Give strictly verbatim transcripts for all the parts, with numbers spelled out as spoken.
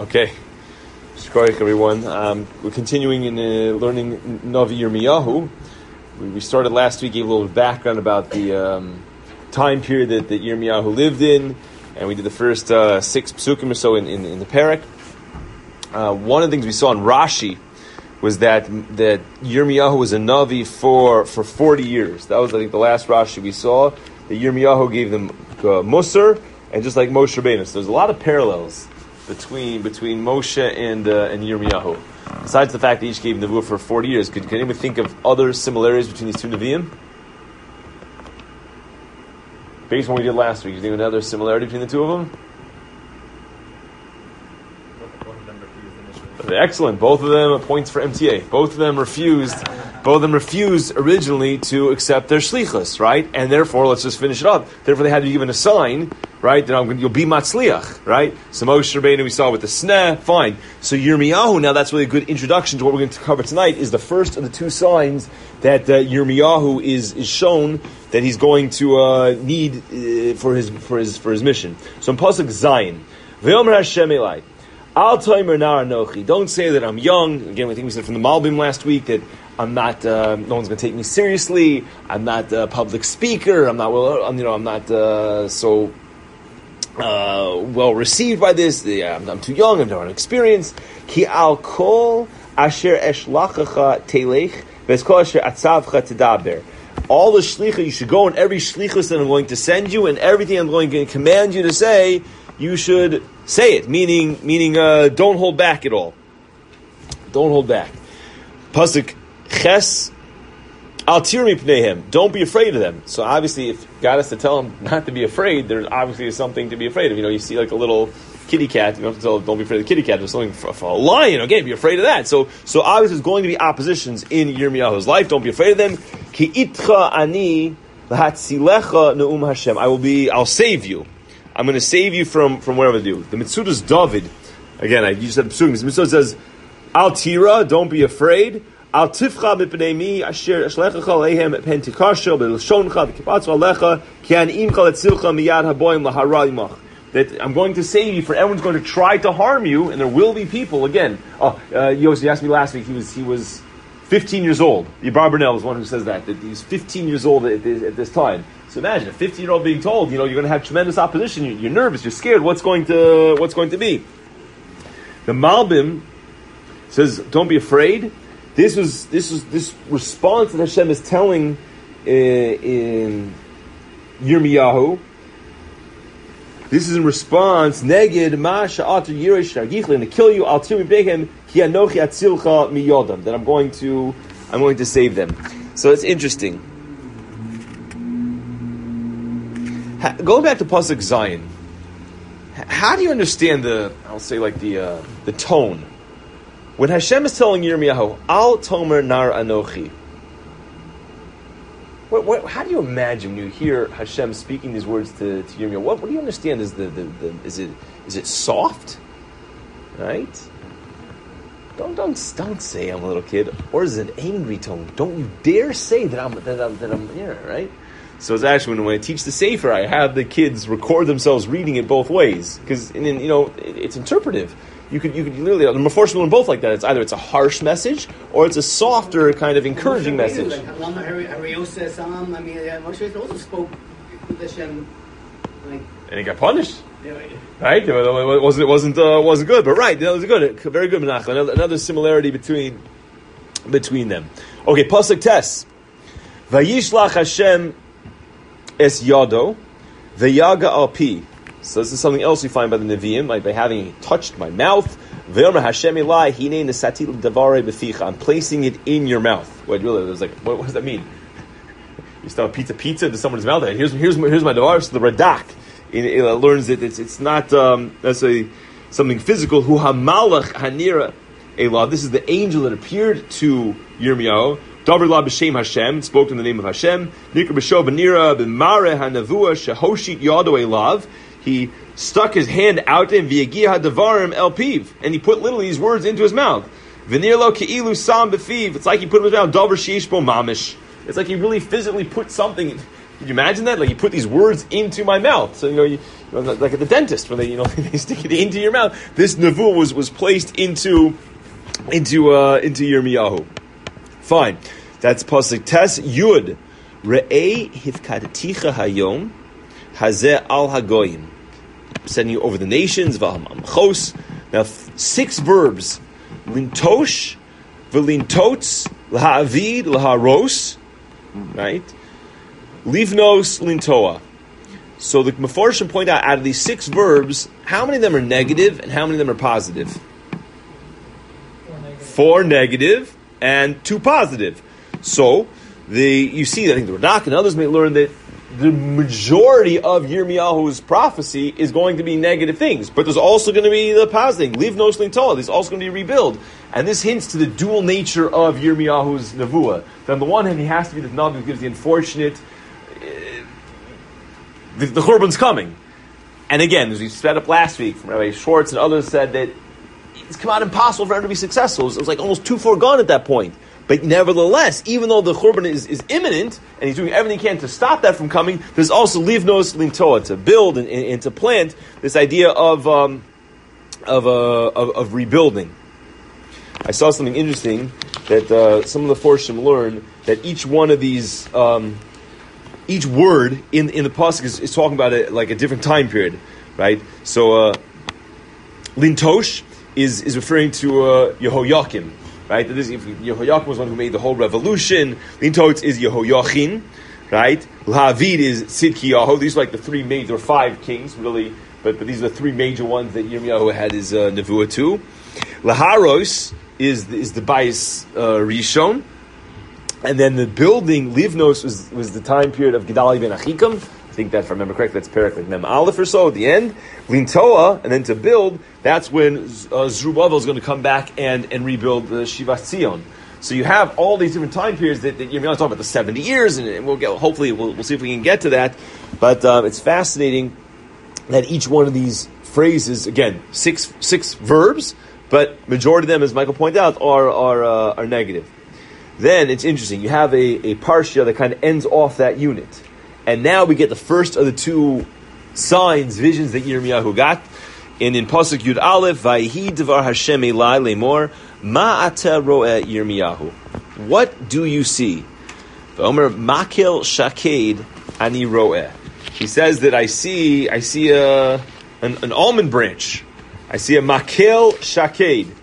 Okay, Shkoyach everyone. Um, we're continuing in uh, learning Navi Yirmiyahu. We, we started last week, gave a little background about the um, time period that, that Yirmiyahu lived in, and we did the first uh, six psukim or so in, in, in the parak. Uh, one of the things we saw in Rashi was that that Yirmiyahu was a Navi for, for forty years. That was, I think, the last Rashi we saw. That Yirmiyahu gave them uh, Musar, and just like Moshe Rabbeinu. So there's a lot of parallels between between Moshe and uh, and Yirmiyahu. Besides the fact that each gave Nevuah for forty years, could, can anyone think of other similarities between these two Nevi'im? Based on what we did last week, do you think another similarity between the two of them? Excellent. Both of them points for M T A. Both of them refused. Both of them refused originally to accept their shlichus, right? And therefore, let's just finish it up. Therefore, they had to be given a sign, right? That I'm going, you'll be matzliach, right? So Moshe Rabbeinu we saw with the sneh, fine. So Yirmiyahu, now that's really a good introduction to what we're going to cover tonight. Is the first of the two signs that uh, Yirmiyahu is is shown that he's going to uh, need uh, for his for his for his mission. So in pasuk Zayin, V'yomer Hashem Elai. Al Tomer Nar Anochi. Don't say that I'm young. Again, I think we said from the Malbim last week that I'm not. Uh, no one's going to take me seriously. I'm not a public speaker. I'm not well. I'm, you know, I'm not uh, so uh, well received by this. Yeah, I'm, I'm too young. I'm not experienced. Ki al kol asher eshlachacha telech v'eskol asher atzavcha tedaber. All the shlicha you should go, and every shlichus that I'm going to send you, and everything I'm going to command you to say, you should say it, meaning, meaning, uh, don't hold back at all. Don't hold back. Pasuk Ches Al tir mipneihem. Don't be afraid of them. So obviously, if God has to tell him not to be afraid, there obviously is something to be afraid of. You know, you see like a little kitty cat. You don't have to tell them, don't be afraid of the kitty cat. There's something for, for a lion. Okay, be afraid of that. So, so obviously, there's going to be oppositions in Yirmiyahu's life. Don't be afraid of them. Ki itcha ani lahatzilecha neum Hashem. I will be. I'll save you. I'm going to save you from, from whatever they do. The Mitzudas David, again, I you said the Psukim. The Mitzudah says, Al tira, don't be afraid. Al tifcha mipnei mi asher eshlechacha leihem pentikasha b'lshoncha v'kipatzu alecha ki an'imcha letzilcha miyad haboyim lahara imach. That I'm going to save you, for everyone's going to try to harm you, and there will be people, again. Oh, uh, Yossi asked me last week, he was he was fifteen years old. Yibar Bernal is one who says that, that he's fifteen years old at this, at this time. So imagine a fifteen-year-old being told, you know, you're going to have tremendous opposition. You're, you're nervous. You're scared. What's going to What's going to be? The Malbim says, "Don't be afraid." This was this was this response that Hashem is telling uh, in Yirmiyahu. This is in response. Neged ma sha'ater yiresh shagichlin to kill you. Al tir mipneihem ki anochi atzilcha miyodam. That I'm going to I'm going to save them. So it's interesting. Going back to pasuk Zayin, how do you understand the, I'll say like the uh, the tone when Hashem is telling Yirmiyahu, Al Tomer Nar Anochi? What, what, how do you imagine when you hear Hashem speaking these words to, to Yirmiyahu? What, what do you understand? Is the, the, the is it is it soft, right? Don't don't don't say I'm a little kid, or is it an angry tone? Don't you dare say that I'm that I'm that I'm here, right? So it's actually when, when I teach the Sefer, I have the kids record themselves reading it both ways, because you know it, it's interpretive. You could you could literally the Meforshim learn both like that. It's either it's a harsh message or it's a softer kind of encouraging message. I mean, Moshe also spoke with Hashem, like, and he got punished. Right? It wasn't it wasn't uh, wasn't good, but right, that was good, very good. Menachem. Another, another similarity between between them. Okay, pasuk Tes. Vayishlach Hashem es yado, veyaga al pi. So this is something else we find by the Nevi'im, like by having touched my mouth. Ve'omer Hashem Elai hinei nesati l'davarei b'ficha. I'm placing it in your mouth. Wait, really? It was like, what, what does that mean? You start pizza, pizza to someone's mouth. Here's here's my, here's my davar. So the Radak it, it learns that it's it's not um, necessarily something physical. Hu hamalach hanira elah. This is the angel that appeared to Yirmiyahu. Davar la b'shem Hashem, spoke in the name of Hashem. Nikra b'sho b'nira b'mare hanavua shehoshit yado elav. He stuck his hand out to him v'yagia hadavarim el piv, and he put literally these words into his mouth. V'nir lo ke'ilu sam b'fiv. It's like he put him in his mouth. Davar sheish bo mamish. It's like he really physically put something Could you imagine that? Like you put these words into my mouth. So you know, you, you know like at the dentist, where they you know they stick it into your mouth. This nevuah was was placed into into uh, into Yirmiyahu. Fine, that's pasuk tes yud re'ei hifkadaticha hayom hazeh al hagoyim. Sending you over the nations. V'hamachos. Now six verbs: lintosh, v'lintots, lahavid, laharos. Right. Livnos lintoa. So the Mefarshim point out, out of these six verbs, how many of them are negative and how many of them are positive? Four negative, Four negative and two positive. So the you see, I think the Radak and others may learn that the majority of Yirmiyahu's prophecy is going to be negative things, but there's also going to be the positive thing. Livnos lintoa. There's also going to be rebuild, and this hints to the dual nature of Yirmiyahu's nevuah. That on the one hand, he has to be the Navi who gives the unfortunate. The, the Churban's coming. And again, as we set up last week from Rabbi Schwartz and others said that it's come out impossible for him to be successful. It was like almost too far gone at that point. But nevertheless, even though the Churban is, is imminent, and he's doing everything he can to stop that from coming, there's also livnos lintoa, to build and, and, and to plant this idea of, um, of, uh, of, of rebuilding. I saw something interesting that uh, some of the Forshim learn that each one of these... Um, Each word in, in the pasuk is, is talking about it like a different time period, right? So, uh, lintosh is, is referring to uh, Yehoiakim, right? This, if Yehoiakim was one who made the whole revolution. Lintosh is Yehoiachin, right? Lahavid is Tzidkiyahu. These are like the three major, or five kings, really, but, but these are the three major ones that Yirmiyahu had his uh, nevuah to. Laharos is the, is the Bais uh, Rishon. And then the building, Livnos, was, was the time period of Gedaliah ben Achikam. I think that, if I remember correctly, that's Perek Mem Aleph or so at the end. Lintoa, and then to build, that's when uh, Zerubbabel is going to come back and, and rebuild the Shivat Zion. So you have all these different time periods that, that you're going to talk about the seventy years, and, and we'll get, hopefully we'll, we'll see if we can get to that. But um, it's fascinating that each one of these phrases, again, six six verbs, but majority of them, as Michael pointed out, are are, uh, are negative. Then it's interesting. You have a, a parsha that kind of ends off that unit. And now we get the first of the two signs, visions that Yirmiyahu got. And in Pasuk Yud Aleph, Vayhi Devar Hashem Elai Lemor, Ma'ata Ro'eh Yirmiyahu. What do you see? V'omer Makel Shaked Ani Ro'eh. He says that I see I see a an, an almond branch. I see a Makel Shaked.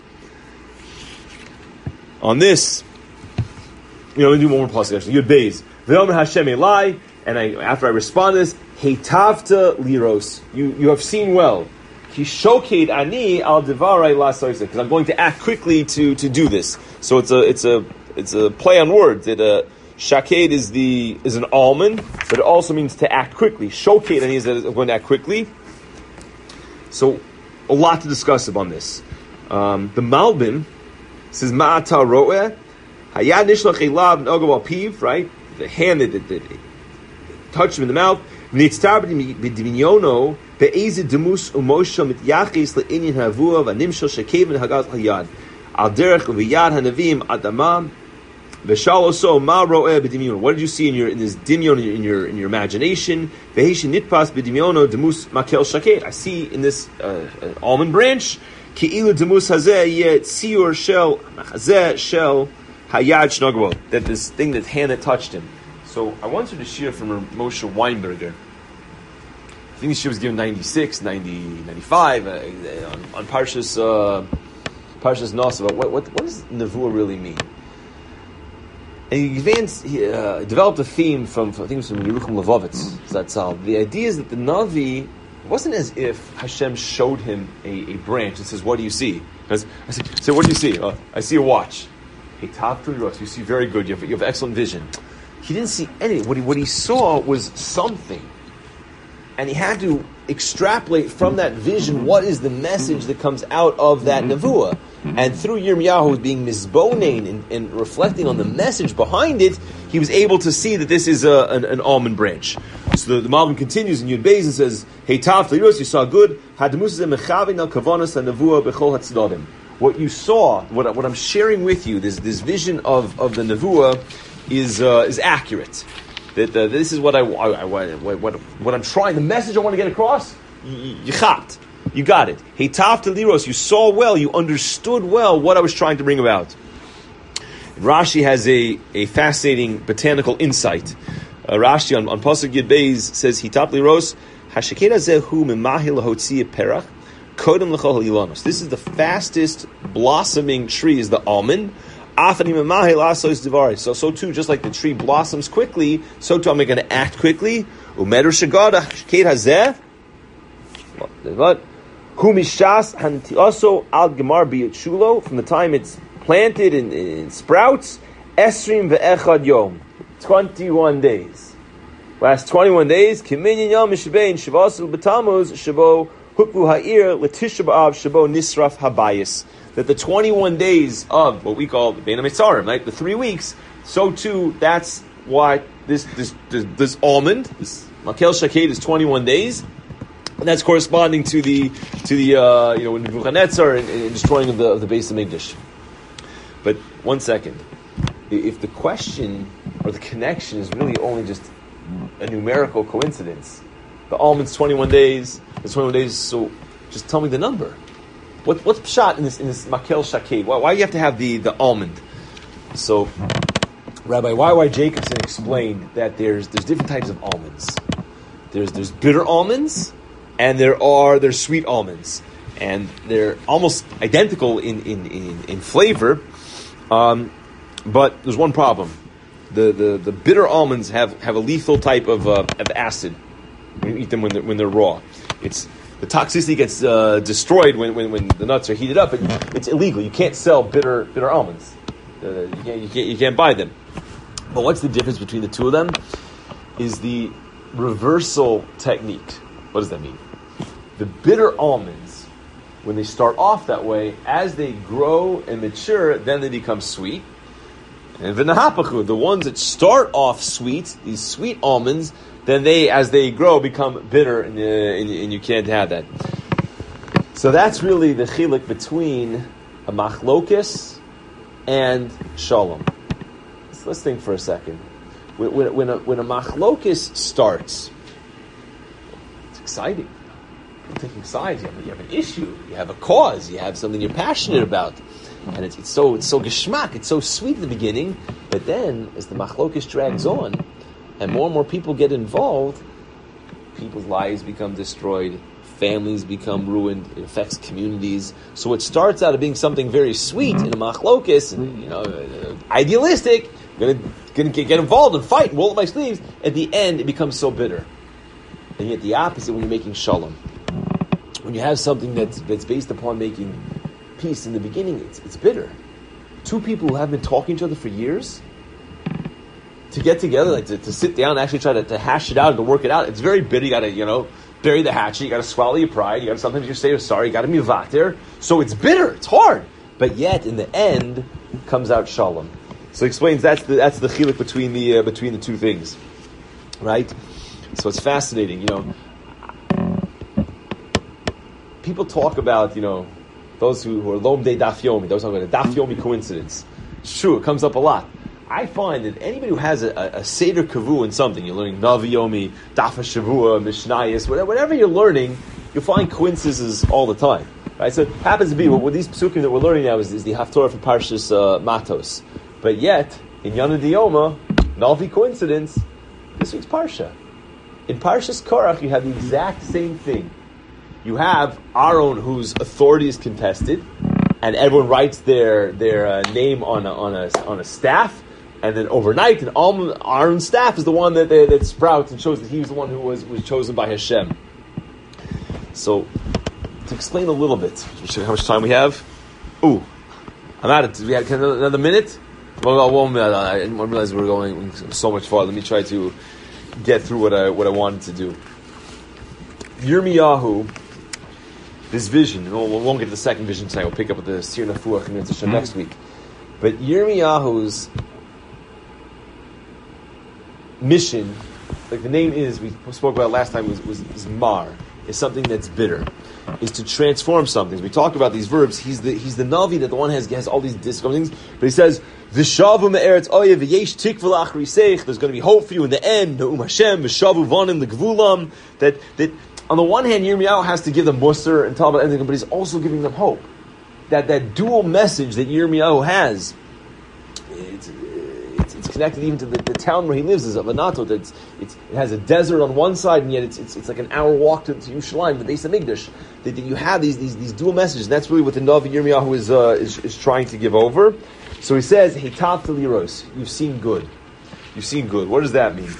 On this, you know, let me do one more plus actually. Yud Beis. V'omer Hashem Elai, and I after I respond to this, Heitavta liros. You you have seen well. Ki shoked ani al devarai lasoisa. Because I'm going to act quickly to, to do this. So it's a it's a it's a play on words. That uh, shaked is the is an almond, but it also means to act quickly. Shoked ani is that I'm going to act quickly. So a lot to discuss upon this. Um, the Malbim says Ma'ata ro'eh. Hayad nishlach elav n'ogav al piv, right? The hand that, that, that touched him in the mouth. V'nitztar b'divinyono be'ezid demus umosha mityachis le'inyan havua v'nimshel shekev v'hagaz hayad al derech v'yad hanavim adamam v'shaloso ma ro'eh b'dimyono. What did you see in your in this dimyon in your in your, in your imagination? V'heishin nitpas b'dimyono demus makel shaked. I see in this uh, an almond branch. Ki'ilu demus hazeh yeh tziur shel hazeh shel Hayad Shnogbo, that this thing, that hand that touched him. So I wanted to share from Moshe Weinberger. I think this shir was given ninety-six, ninety, ninety-five uh, on, on Parshas uh, Parshas Nosov. What, what what does Nevuah really mean? And he, advanced, he uh, developed a theme from, from I think it was from Yerucham Levovitz. That's all. The idea is that the Navi, it wasn't as if Hashem showed him a, a branch and says, "What do you see?" Because I said, "So what do you see?" Oh, I see a watch. Hey, top three rows. You see very good. You have, you have excellent vision. He didn't see anything. What he, what he saw was something. And he had to extrapolate from that vision what is the message that comes out of that nevuah. And through Yirmiyahu being mizbonein and, and reflecting on the message behind it, he was able to see that this is a, an, an almond branch. So the, the Malbim continues in Yud Beis and says, Hey, Tav, you saw good. What you saw, what, what I'm sharing with you, this this vision of, of the nevuah is uh, is accurate. that uh, this is what I, I, I what, what what I'm trying. The message I want to get across. You, you chapped. You got it. Heitav to liros. You saw well. You understood well what I was trying to bring about. Rashi has a, a fascinating botanical insight. Uh, Rashi on, on Pasuk Yud Beis says, Hitap liros, hasheked zehu memahil hotzi perach, kodem l'chol halilanos. This is the fastest blossoming tree is the almond. Afani memahil asos divari. So, so too, just like the tree blossoms quickly, so too I'm going to act quickly. Umedu shagada, hasheked hazeh, what? Hu mishas hantiaso al gemar biyetshulo, from the time it's planted in, in sprouts, esrim ve'echad yom, twenty-one days. Last twenty-one days, kiminyan yom mishabein shavasul b'tamuz shabo hukvu ha'ir l'tisha b'av shabo nisraf habayis. That the twenty-one days of what we call the Bein HaMetzarim, right, the three weeks, so too, that's why this this this, this almond, this Makel Shaked is twenty-one days. And that's corresponding to the to the uh, you know when Nebuchadnezzar and, and destroying of the of the Beis Hamikdash. But one second, if the question or the connection is really only just a numerical coincidence, the almond's twenty-one days, the twenty-one days. So just tell me the number. What what's pshat in this in this Makel Shaked? Why, why do you have to have the, the almond? So Rabbi Y Y Jacobson explained that there's there's different types of almonds. There's there's bitter almonds. And there are there's sweet almonds, and they're almost identical in in, in, in flavor, um, but there's one problem: the, the, the bitter almonds have, have a lethal type of uh, of acid when you eat them when they're, when they're raw. It's the toxicity gets uh, destroyed when, when, when the nuts are heated up, but it's illegal. You can't sell bitter bitter almonds. Uh, you can't you can't you can't buy them. But what's the difference between the two of them? Is the reversal technique. What does that mean? The bitter almonds, when they start off that way, as they grow and mature, then they become sweet. And v'nahapachu, the ones that start off sweet, these sweet almonds, then they, as they grow, become bitter, and, uh, and, and you can't have that. So that's really the chiluk between a machlokes and shalom. So let's think for a second. When, when, when, a, when a machlokes starts, it's exciting. You're taking sides. You have, you have an issue. You have a cause. You have something you're passionate about, and it's, it's so it's so geschmack. It's so sweet in the beginning, but then as the machlokes drags on, and more and more people get involved, people's lives become destroyed. Families become ruined. It affects communities. So it starts out of being something very sweet in a machlokes, and you know, uh, idealistic. Gonna gonna get, get involved and fight and roll up my sleeves. At the end, it becomes so bitter. And yet the opposite when you're making shalom. When you have something that's that's based upon making peace in the beginning, it's it's bitter. Two people who have been talking to each other for years, to get together, like to, to sit down and actually try to, to hash it out and to work it out, it's very bitter. You gotta, you know, bury the hatchet, you gotta swallow your pride, you gotta sometimes you say you're sorry, you gotta be vater. So it's bitter, it's hard. But yet in the end comes out shalom. So he explains that's the that's the chiluk between the uh, between the two things. Right? So it's fascinating, you know. People talk about, you know, those who, who are Lom De Daf Yomi, those who are going to Daf Yomi coincidence. It's true, it comes up a lot. I find that anybody who has a, a, a Seder Kavu in something, you're learning Navi Yomi, Daf HaShavua, Mishnayos, whatever, whatever you're learning, you'll find coincidences all the time. Right? So it happens to be, what, what these psukim that we're learning now is, is the Haftorah for Parshas uh, Matos. But yet, in Yana Diyoma, Navi coincidence, this week's Parsha. In Parshas Korach, you have the exact same thing. You have Aaron, whose authority is contested, and everyone writes their their uh, name on a, on a on a staff, and then overnight, and Aaron's staff is the one that that, that sprouts and shows that he was the one who was, was chosen by Hashem. So, to explain a little bit, how much time we have? Ooh, I'm at it. We have another minute. Well, one minute. I didn't realize we were going so much farther. Let me try to get through what I what I wanted to do. Yirmiyahu. This vision, and we'll, we won't get to the second vision tonight. We'll pick up with the Sir Nafuach and Mitzvah mm-hmm. next week. But Yirmiyahu's mission, like the name is, we spoke about it last time, was, was, was Mar. is something that's bitter, is to transform something. We talk about these verbs. He's the he's the Navi that the one has has all these discounting things, but he says V'shavu me'eretz oyev v'yesh tikva la'achriseich. There's going to be hope for you in the end. Ne'um Hashem v'shavu vanim l'gvulam. That that on the one hand, Yirmiyahu has to give them mussar and talk about everything, but he's also giving them hope. That that dual message that Yirmiyahu has, it's, it's, it's connected even to the, the town where he lives, is Avanatot. It's, it's it has a desert on one side, and yet it's it's, it's like an hour walk to, to Yerushalayim, the Beis Hamikdash. That, that you have these, these these dual messages, and that's really what the Navi Yirmiyahu is, uh, is is trying to give over. So he says, "Hitav liros, you've seen good, you've seen good." What does that mean?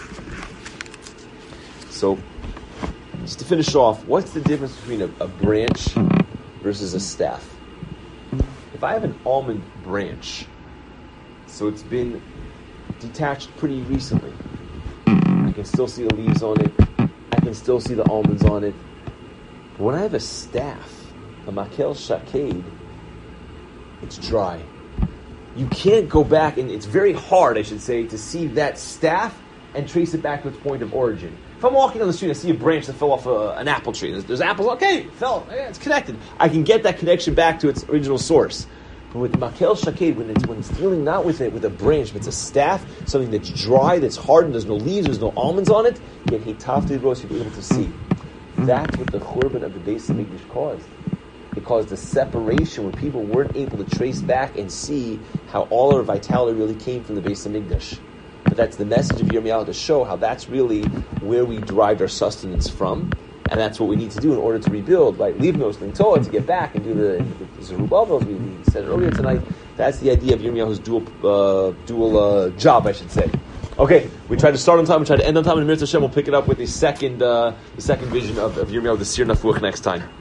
So, just to finish off, what's the difference between a, a branch versus a staff? If I have an almond branch, so it's been detached pretty recently, I can still see the leaves on it, I can still see the almonds on it. But when I have a staff, a makel shaked, it's dry. You can't go back, and it's very hard, I should say, to see that staff and trace it back to its point of origin. If I'm walking on the street, I see a branch that fell off a, an apple tree. There's, there's apples, okay, it fell, yeah, it's connected. I can get that connection back to its original source. But with makel shaked, when it's when it's dealing not with it with a branch, but it's a staff, something that's dry, that's hardened, there's no leaves, there's no almonds on it, yet hitaf ros, you'll be able to see. That's what the churban of the Beis Hamikdash caused. It caused a separation where people weren't able to trace back and see how all our vitality really came from the Beis Hamikdash. But that's the message of Yirmiyahu, to show how that's really where we derived our sustenance from, and that's what we need to do in order to rebuild, right? Leave no sling Torah to get back and do the, the Zerubbabel, as we, we said earlier tonight. That's the idea of Yirmiyahu's dual uh, dual uh, job, I should say. Okay, we tried to start on time, we tried to end on time, and Mir Hashem will pick it up with the second uh, the second vision of, of Yirmiyahu, the Sir Nafuach, next time.